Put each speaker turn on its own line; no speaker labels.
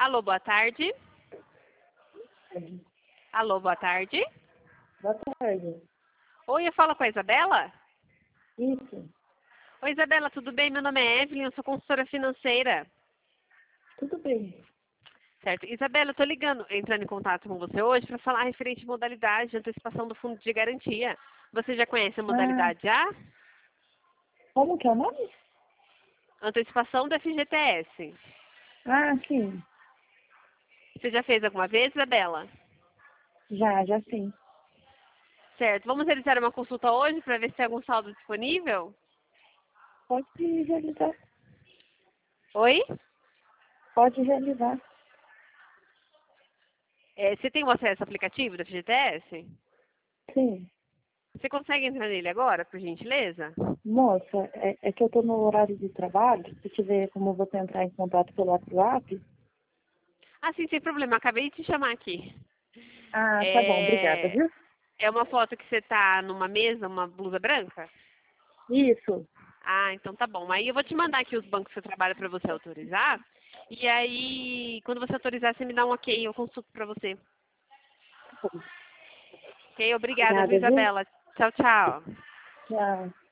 Alô, boa tarde. Alô, boa tarde.
Boa tarde.
Oi, eu falo com a Isabela?
Isso.
Oi, Isabela, tudo bem? Meu nome é Evelyn, eu sou consultora financeira.
Tudo bem.
Certo. Isabela, eu estou entrando em contato com você hoje para falar referente à modalidade de antecipação do fundo de garantia. Você já conhece a modalidade já?
Como que é o nome?
Antecipação do FGTS.
Ah, sim.
Você já fez alguma vez, Isabela?
Já sim.
Certo. Vamos realizar uma consulta hoje para ver se tem algum saldo disponível?
Pode realizar.
Oi?
Pode realizar.
Você tem um acesso ao aplicativo do FGTS?
Sim.
Você consegue entrar nele agora, por gentileza?
Moça, é que eu tô no horário de trabalho. Se tiver como você entrar em contato pelo WhatsApp.
Ah, sim, sem problema. Acabei de te chamar aqui.
Ah, tá bom. Obrigada,
É,
viu?
é uma foto que você tá numa mesa, uma blusa branca?
Isso.
Ah, então tá bom. Aí eu vou te mandar aqui os bancos que você trabalha para você autorizar. E aí, quando você autorizar, você me dá um ok, eu consulto para você. Ok? Obrigada, viu,
Obrigada, viu?
Isabela? Tchau, tchau.
Tchau.